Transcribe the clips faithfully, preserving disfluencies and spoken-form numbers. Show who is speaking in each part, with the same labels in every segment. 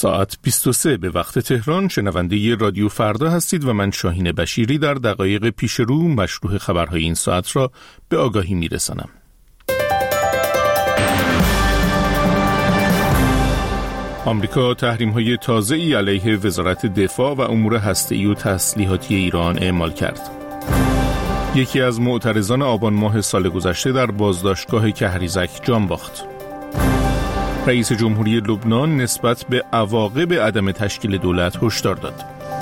Speaker 1: ساعت بیست و سه به وقت تهران. شنونده رادیو فردا هستید و من شاهین بشیری در دقایق پیش رو مشروح خبرهای این ساعت را به آگاهی میرسانم. آمریکا تحریم‌های تازه‌ای علیه وزارت دفاع و امور هسته‌ای و تسلیحاتی ایران اعمال کرد. یکی از معترضان آبان ماه سال گذشته در بازداشتگاه کهریزک جان باخت. رئیس جمهوری لبنان نسبت به عواقب عدم تشکیل دولت هشدار داد.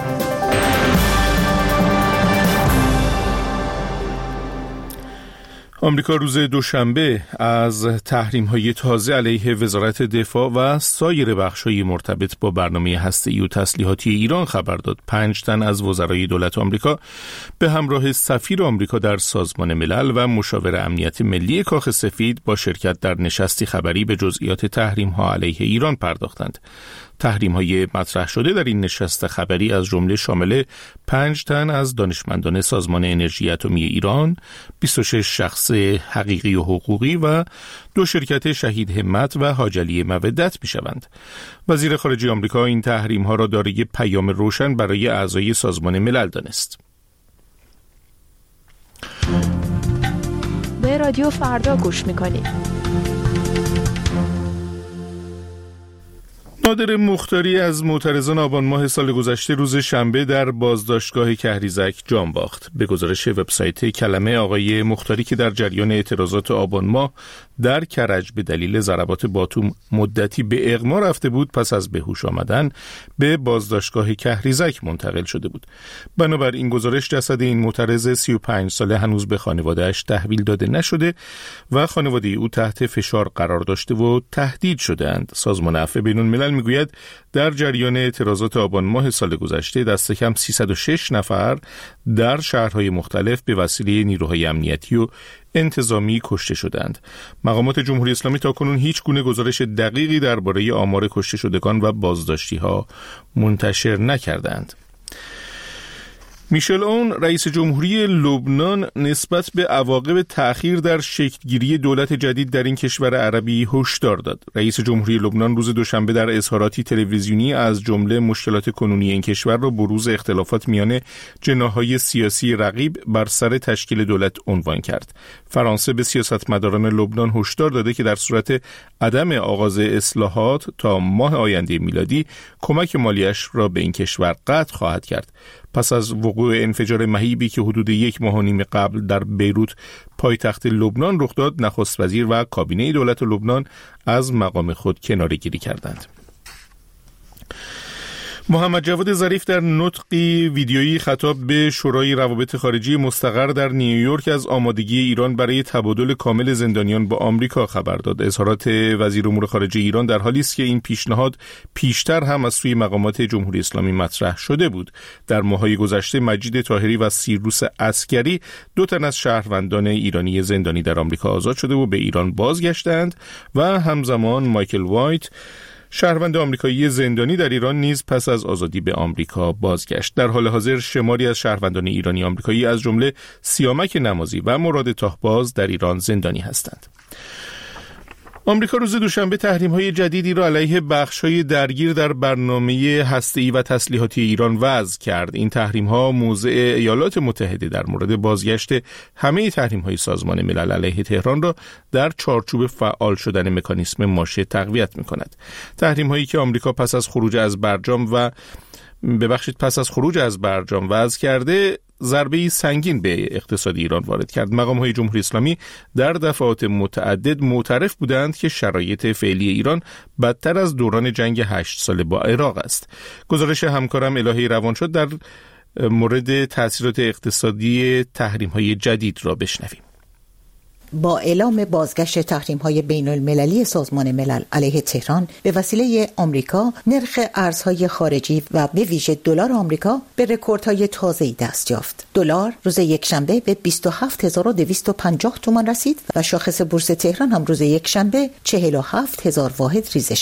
Speaker 1: آمریکا روز دوشنبه از تحریم‌های تازه علیه وزارت دفاع و سایر بخش‌های مرتبط با برنامه هسته‌ای و تسلیحاتی ایران خبر داد. پنج تن از وزرای دولت آمریکا به همراه سفیر آمریکا در سازمان ملل و مشاور امنیت ملی کاخ سفید با شرکت در نشستی خبری به جزئیات تحریم‌ها علیه ایران پرداختند. تحریم‌های مطرح شده در این نشست خبری از جمله شامل پنج تن از دانشمندان سازمان انرژی اتمی ایران، بیست و شش شخص حقیقی و حقوقی و دو شرکت شهید همت و حاجلی مودت می‌شوند. وزیر خارجه آمریکا این تحریم‌ها را دارای پیام روشن برای اعضای سازمان ملل دانست.
Speaker 2: به رادیو فردا گوش می‌کنید.
Speaker 1: نادر مختاری از معترضان آبان ماه سال گذشته روز شنبه در بازداشتگاه کهریزک جان باخت. به گزارش وبسایت کلمه، آقای مختاری که در جریان اعتراضات آبان ماه در کرج به دلیل ضربات باتوم مدتی به اغما رفته بود، پس از به هوش آمدن به بازداشتگاه کهریزک منتقل شده بود. بنابر این گزارش جسد این معترض سی و پنج ساله هنوز به خانواده‌اش تحویل داده نشده و خانواده او تحت فشار قرار داشته و تهدید شده‌اند. سازمان عفو بین‌الملل میگوید در جریان اعتراضات آبان ماه سال گذشته دست کم سیصد و شش نفر در شهرهای مختلف به وسیله نیروهای امنیتی و انتظامی کشته شدند. مقامات جمهوری اسلامی تاکنون هیچ گونه گزارش دقیقی درباره آمار کشته شدگان و بازداشتی‌ها منتشر نکردند. میشل اون رئیس جمهوری لبنان نسبت به عواقب تأخیر در شکلگیری دولت جدید در این کشور عربی هشدار داد. رئیس جمهوری لبنان روز دوشنبه در اظهاراتی تلویزیونی از جمله مشکلات کنونی این کشور را بروز اختلافات میان جناح‌های سیاسی رقیب بر سر تشکیل دولت عنوان کرد. فرانسه به سیاستمداران لبنان هشدار داده که در صورت عدم آغاز اصلاحات تا ماه آینده میلادی کمک مالیش را به این کشور قطع خواهد کرد. پس از وقوع انفجار مهیبی که حدود یک ماه و نیم قبل در بیروت پایتخت لبنان رخ داد، نخست وزیر و کابینه دولت لبنان از مقام خود کناره‌گیری کردند. محمد جواد ظریف در نطقی ویدیویی خطاب به شورای روابط خارجی مستقر در نیویورک از آمادگی ایران برای تبادل کامل زندانیان با آمریکا خبر داد. اظهارات وزیر امور خارجه ایران در حالی است که این پیشنهاد پیشتر هم از سوی مقامات جمهوری اسلامی مطرح شده بود. در ماه‌های گذشته مجید طاهری و سیروس عسکری، دو تن از شهروندان ایرانی زندانی در آمریکا آزاد شده و به ایران بازگشتند و همزمان مایکل وایت، شهروند آمریکایی زندانی در ایران، نیز پس از آزادی به آمریکا بازگشت. در حال حاضر شماری از شهروندان ایرانی آمریکایی از جمله سیامک نمازی و مراد تاهباز در ایران زندانی هستند. آمریکا روز دوشنبه تحریم‌های جدیدی را علیه بخش‌های درگیر در برنامه هسته‌ای و تسلیحاتی ایران وضع کرد. این تحریم‌ها موضع ایالات متحده در مورد بازگشت همه تحریم‌های سازمان ملل علیه تهران را در چارچوب فعال شدن مکانیسم ماشه تقویت می‌کند. تحریم‌هایی که آمریکا پس از خروج از برجام و ببخشید پس از خروج از برجام وضع کرده، ضربه‌ای سنگین به اقتصاد ایران وارد کرد. مقام‌های جمهوری اسلامی در دفعات متعدد معترف بودند که شرایط فعلی ایران بدتر از دوران جنگ هشت ساله با عراق است. گزارش همکارم الهی روانشاد در مورد تأثیرات اقتصادی تحریم‌های جدید را بشنویم.
Speaker 3: با اعلام بازگشت تحریم‌های بین‌المللی سازمان ملل علیه تهران به وسیله آمریکا، نرخ ارزهای خارجی و به ویژه دلار آمریکا به رکوردهای تازه‌ای دست یافت. دلار روز یکشنبه به بیست و هفت هزار و دویست و پنجاه تومان رسید و شاخص بورس تهران هم روز یکشنبه چهل و هفت هزار واحد ریزش کرد.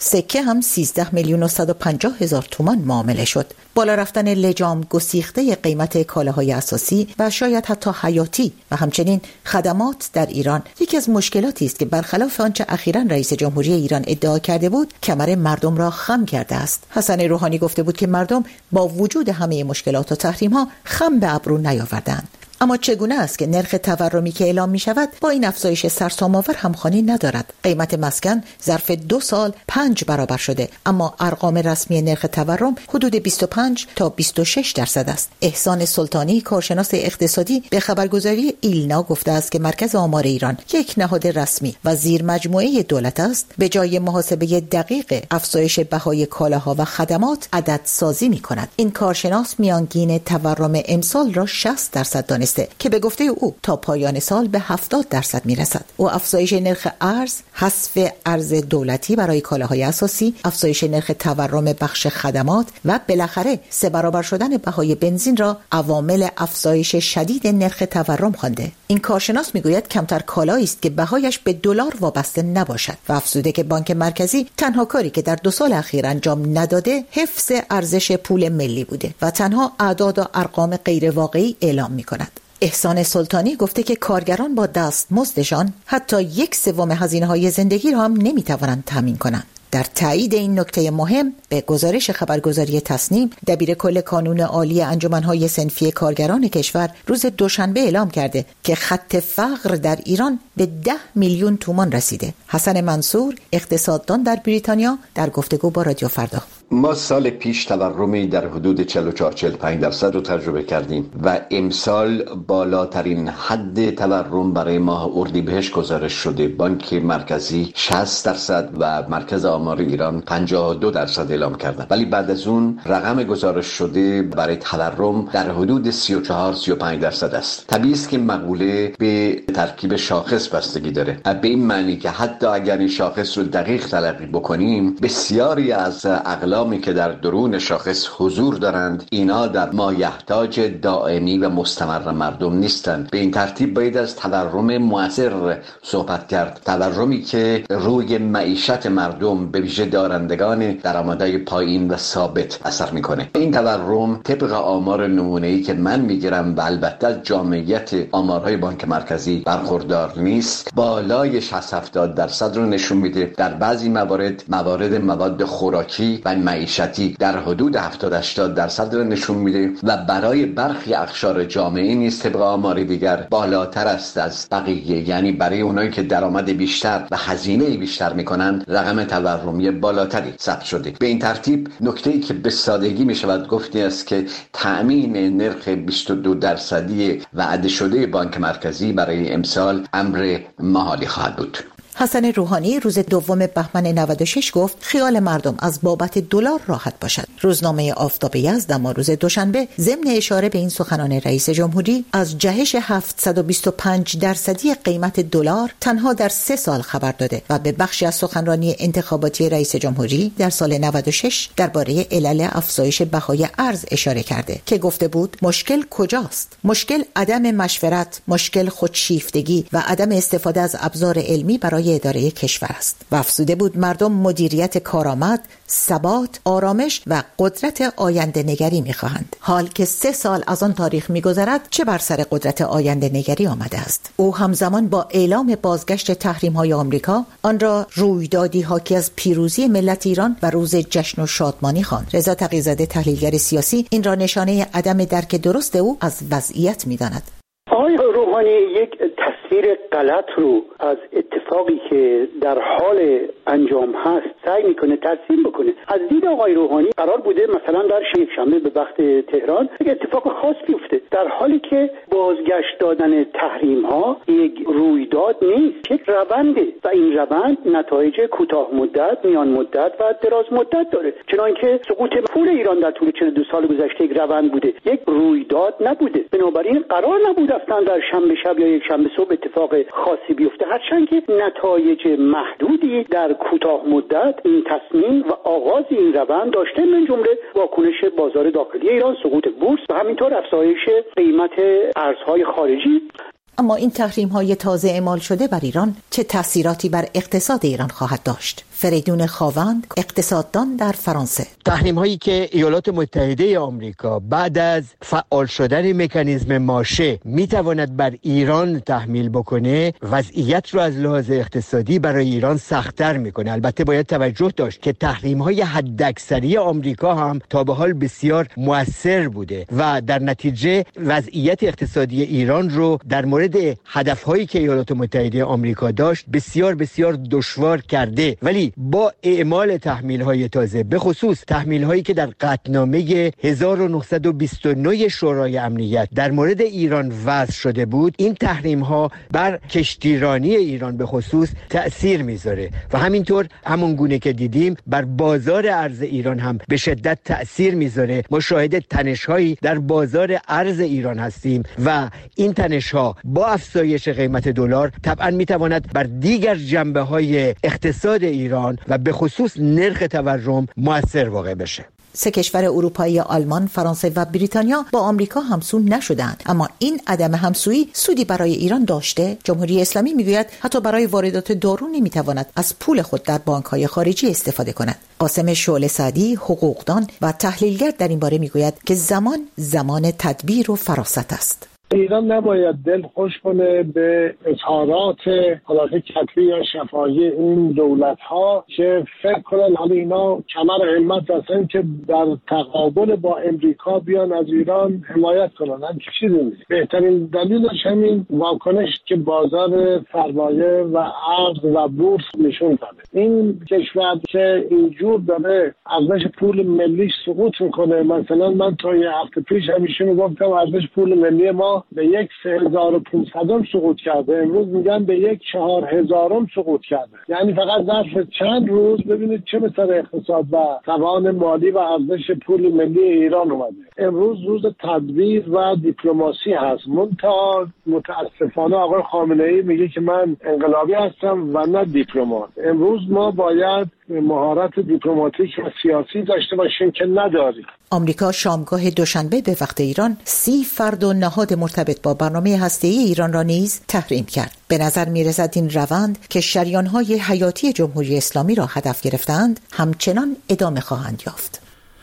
Speaker 3: سکه هم سیزده میلیون و صد و پنجاه هزار تومان معامله شد. بالا رفتن لجام، گسیخته قیمت کالاهای اساسی و شاید حتی حیاتی و همچنین خدمات در ایران یکی از مشکلاتی است که برخلاف آنچه اخیراً رئیس جمهوری ایران ادعا کرده بود، کمر مردم را خم کرده است. حسن روحانی گفته بود که مردم با وجود همه مشکلات و تحریم‌ها خم به ابرو نیاوردند. اما چگونه است که نرخ تورمی که اعلام می شود با این افزایش سرسام‌آور همخوانی ندارد؟ قیمت مسکن ظرف دو سال پنج برابر شده، اما ارقام رسمی نرخ تورم حدود بیست و پنج تا بیست و شش درصد است. احسان سلطانی، کارشناس اقتصادی، به خبرگزاری ایلنا گفته است که مرکز آمار ایران یک نهاد رسمی و زیر مجموعه دولت است، به جای محاسبه دقیق افزایش بهای کالاها و خدمات عدد سازی می کند. این کارشناس میانگین تورم امسال را شصت درصد دانست که به گفته او تا پایان سال به هفتاد درصد میرسد. او افزایش نرخ ارز، حذف ارز دولتی برای کالاهای اساسی، افزایش نرخ تورم بخش خدمات و بالاخره سه برابر شدن بهای بنزین را عوامل افزایش شدید نرخ تورم خوانده. این کارشناس میگوید کمتر کالایی است که بهایش به دلار وابسته نباشد و افزوده که بانک مرکزی تنها کاری که در دو سال اخیر انجام نداده حفظ ارزش پول ملی بوده و تنها اعداد و ارقام غیر واقعی اعلام میکند. احسان سلطانی گفته که کارگران با دستمزدشان حتی یک سوم هزینه‌های زندگی را هم نمی‌توانند تامین کنند. در تایید این نکته مهم به گزارش خبرگزاری تصنیم، دبیر کل کانون عالی انجمن‌های صنفی کارگران کشور روز دوشنبه اعلام کرده که خط فقر در ایران به ده میلیون تومان رسیده. حسن منصور، اقتصاددان در بریتانیا، در گفتگو با رادیو فردا:
Speaker 4: ما سال پیش تورمی در حدود چهل و چهار چهل و پنج درصد رو تجربه کردیم و امسال بالاترین حد تورم برای ماه اردیبهشت گزارش شده. بانک مرکزی شصت درصد و مرکز آمار ایران پنجاه و دو درصد اعلام کردن، ولی بعد از اون رقم گزارش شده برای تورم در حدود سی و چهار سی و پنج درصد است. طبیعی است که مقوله به ترکیب شاخص بستگی داره، به این معنی که حتی اگر این شاخص رو دقیق تلقی بکنیم، بسیاری از اقلام که در درون شاخص حضور دارند اینا در مایحتاج دائمی و مستمر مردم نیستند. به این ترتیب باید از تورم مؤثر صحبت کرد، تورمی که روی معیشت مردم به ویژه دارندگان درآمدهای پایین و ثابت اثر میکنه. این تورم طبق آمار نمونه‌ای که من میگیرم و البته از جامعیت آمارهای بانک مرکزی برخوردار نیست، بالای شصت هفتاد درصد رو نشون میده. در بعضی موارد موارد مواد خوراکی و معیشتی در حدود هفتاد هشتاد درصد رو نشون میده و برای برخی اقشار جامعه نیز طبق آمار دیگر بالاتر است از بقیه، یعنی برای اونایی که درآمد بیشتر و هزینه بیشتر میکنند رقم تورمی بالاتری ثبت شده. به این ترتیب نکته‌ای که به سادگی میشود گفتی است که تأمین نرخ بیست و دو درصدی وعده شده بانک مرکزی برای امسال امر محالی خواهد بود.
Speaker 3: حسن روحانی روز دوم بهمن نود و شش گفت خیال مردم از بابت دلار راحت باشد. روزنامه آفتاب یزد اما روز دوشنبه ضمن اشاره به این سخنان رئیس جمهوری از جهش هفتصد و بیست و پنج درصدی قیمت دلار تنها در سه سال خبر داده و به بخشی از سخنرانی انتخاباتی رئیس جمهوری در سال نود و شش درباره علل افزایش بهای ارز اشاره کرده که گفته بود مشکل کجاست؟ مشکل عدم مشورت، مشکل خودشیفتگی و عدم استفاده از ابزار علمی برای اداره کشور است. و افزوده بود مردم مدیریت کارآمد، ثبات، آرامش و قدرت آینده نگری می‌خواهند. حال که سه سال از آن تاریخ می‌گذرد چه بر سر قدرت آینده نگری آمده است. او همزمان با اعلام بازگشت تحریم‌های آمریکا آن را رویدادی حاکی از پیروزی ملت ایران و روز جشن و شادمانی خواند. رضا تقی‌زاده تحلیلگر سیاسی این را نشانه عدم درک درست او از وضعیت می‌داند.
Speaker 5: آقای روحانی یک تصویر غلط رو از اتفاقی که در حال انجام هست سعی میکنه ترسیم بکنه. از دید آقای روحانی قرار بوده مثلا در یک شنبه به وقت تهران یک اتفاق خاص بیفته، در حالی که بازگشت دادن تحریم ها یک رویداد نیست، یک رونده و این روند نتایج کوتاه مدت، میان مدت و دراز مدت داره. چنانکه سقوط پول ایران در طول چهل و دو سال گذشته یک روند بوده، یک رویداد نبوده. بنابراین قرار نبود اصلا در شنبه شب یا یک شنبه صبح اتفاق خاصی بیفته، هرچند که نتایج محدودی در کوتاه مدت این تصمیم و آغاز این روند داشته، من جمله واکنش بازار داخلی ایران، سقوط بورس و همینطور افزایش قیمت ارزهای خارجی.
Speaker 3: اما این تحریم‌های تازه اعمال شده بر ایران چه تأثیراتی بر اقتصاد ایران خواهد داشت؟ فریدون خاوند، اقتصاددان در فرانسه.
Speaker 6: تحریم هایی که ایالات متحده آمریکا بعد از فعال شدن مکانیزم ماشه میتواند بر ایران تحمیل بکنه، وضعیت رو از لحاظ اقتصادی برای ایران سخت‌تر میکنه. البته باید توجه داشت که تحریم های حداکثری آمریکا هم تا به حال بسیار مؤثر بوده و در نتیجه وضعیت اقتصادی ایران رو در مورد هدفهایی که ایالات متحده آمریکا داشت بسیار بسیار دشوار کرده. ولی با اعمال تحمیل‌های تازه، به خصوص تحمیل‌هایی که در قطعنامه هزار و نهصد و بیست و نه شورای امنیت در مورد ایران وضع شده بود، این تحریم‌ها بر کشتیرانی ایران به خصوص تأثیر میذاره و همینطور همون گونه که دیدیم بر بازار ارز ایران هم به شدت تأثیر میذاره. ما شاهد تنش‌هایی در بازار ارز ایران هستیم و این تنش‌ها با افزایش قیمت دلار طبعاً میتواند بر دیگر جنبه‌های اقتصاد ایران و به خصوص نرخ تورم مؤثر واقع بشه.
Speaker 3: سه کشور اروپایی آلمان، فرانسه و بریتانیا با آمریکا همسو نشدند، اما این عدم همسویی سودی برای ایران داشته. جمهوری اسلامی میگوید حتی برای واردات دارو نمیتواند از پول خود در بانک‌های خارجی استفاده کند. قاسم شعله سعدی، حقوقدان و تحلیلگر در این باره میگوید که زمان زمان تدبیر و فراست است.
Speaker 7: ایران نباید دل خوش کنه به اظهارات حالات کتبی یا شفاهی این دولت‌ها که فکر کنن حالا اینا کمر همت هستن که در تقابل با امریکا بیان از ایران حمایت کنن. هم چیزی نیست. بهترین دلیلش همین واکنش که بازار سرمایه و ارز و بورس نشون داده. این کشور که اینجور داره ارزش پول ملی سقوط میکنه، مثلا من تا یه هفته پیش همیشه میگفتم ارزش پول ملی ما به یک سه هزار و پونصدم سقوط کرده، امروز میگن به یک چهار هزارم سقوط کرده. یعنی فقط ظرف چند روز ببینید چه مثل اقتصاد و توان مالی و ارزش پول ملی ایران اومده. امروز روز تدبیر و دیپلماسی هست. منتها متاسفانه آقای خامنه‌ای میگه که من انقلابی هستم و نه دیپلمات. امروز ما باید مهارت دیپلماتیک و سیاسی داشته باشیم که نداریم.
Speaker 3: آمریکا شامگاه دوشنبه به وقت ایران سی فرد و نهاد مرتبط با برنامه هسته‌ای ایران را نیز تحریم کرد. به نظر می‌رسد این روند که شریان‌های حیاتی جمهوری اسلامی را هدف گرفتند همچنان ادامه خواهند یافت.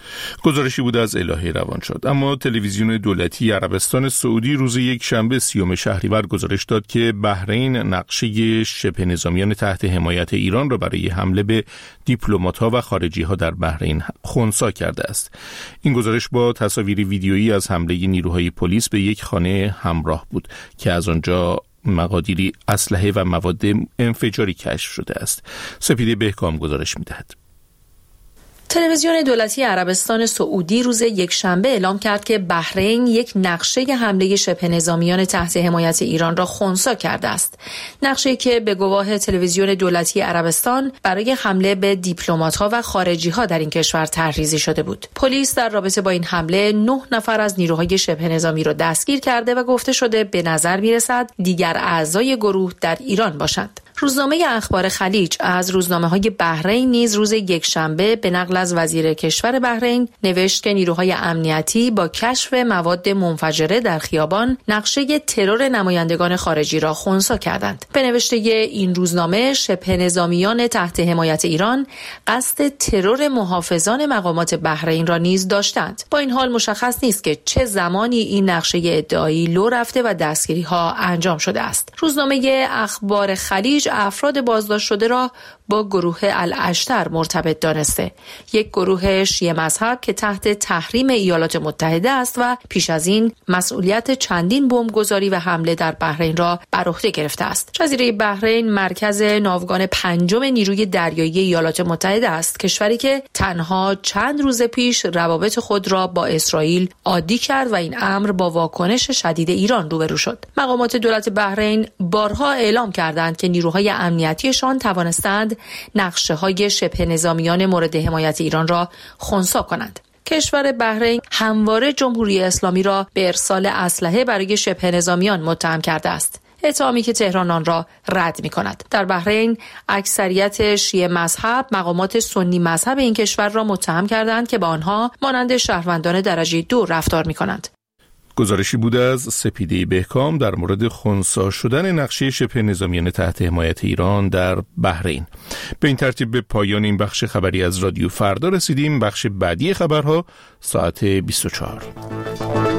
Speaker 1: گزارشی بود از الهه روانشاد. اما تلویزیون دولتی عربستان سعودی روز یک شنبه سیوم شهریور گزارش داد که بحرین نقشه شبه نظامیان تحت حمایت ایران را برای حمله به دیپلمات‌ها و خارجی‌ها در بحرین خنثی کرده است. این گزارش با تصاویر ویدیویی از حمله نیروهای پلیس به یک خانه همراه بود که از آنجا مقادیری اسلحه و مواد انفجاری کشف شده است. سپیده بهکام گزارش می‌دهد.
Speaker 8: تلویزیون دولتی عربستان سعودی روز یکشنبه اعلام کرد که بحرین یک نقشه حمله شبه نظامیان تحت حمایت ایران را خنثی کرده است. نقشه‌ای که به گواه تلویزیون دولتی عربستان برای حمله به دیپلمات‌ها و خارجی‌ها در این کشور طرحریزی شده بود. پلیس در رابطه با این حمله نه نفر از نیروهای شبه نظامی را دستگیر کرده و گفته شده به نظر می‌رسد دیگر اعضای گروه در ایران باشند. روزنامه اخبار خلیج از روزنامه‌های بحرین نیز روز یکشنبه به نقل از وزیر کشور بحرین نوشت که نیروهای امنیتی با کشف مواد منفجره در خیابان نقشه ترور نمایندگان خارجی را خنثی کردند. به نوشته این روزنامه شبه نظامیان تحت حمایت ایران قصد ترور محافظان مقامات بحرین را نیز داشتند. با این حال مشخص نیست که چه زمانی این نقشه ادعایی لو رفته و دستگیری‌ها انجام شده است. روزنامه اخبار خلیج افراد بازداشت شده را با گروه الاشتر مرتبط دانسته، یک گروه شیعه مذهب که تحت تحریم ایالات متحده است و پیش از این مسئولیت چندین بمبگذاری و حمله در بحرین را بر عهده گرفته است. جزیره بحرین مرکز ناوگان پنجم نیروی دریایی ایالات متحده است، کشوری که تنها چند روز پیش روابط خود را با اسرائیل عادی کرد و این امر با واکنش شدید ایران روبرو شد. مقامات دولت بحرین بارها اعلام کردند که نیروهای امنیتیشان توانستند نقشه‌های شبه نظامیان مورد حمایت ایران را خنثی کنند. کشور بحرین همواره جمهوری اسلامی را به ارسال اسلحه برای شبه نظامیان متهم کرده است، اتهامی که تهران آن را رد می‌کند. در بحرین اکثریت شیعه مذهب مقامات سنی مذهب این کشور را متهم کردند که با آنها مانند شهروندان درجه دو رفتار می‌کنند.
Speaker 1: گزارشی بود از سپیده بهکام در مورد خنثی شدن نقشه شبه نظامیان تحت حمایت ایران در بحرین. به این ترتیب به پایان این بخش خبری از رادیو فردا رسیدیم. بخش بعدی خبرها ساعت بیست و چهار.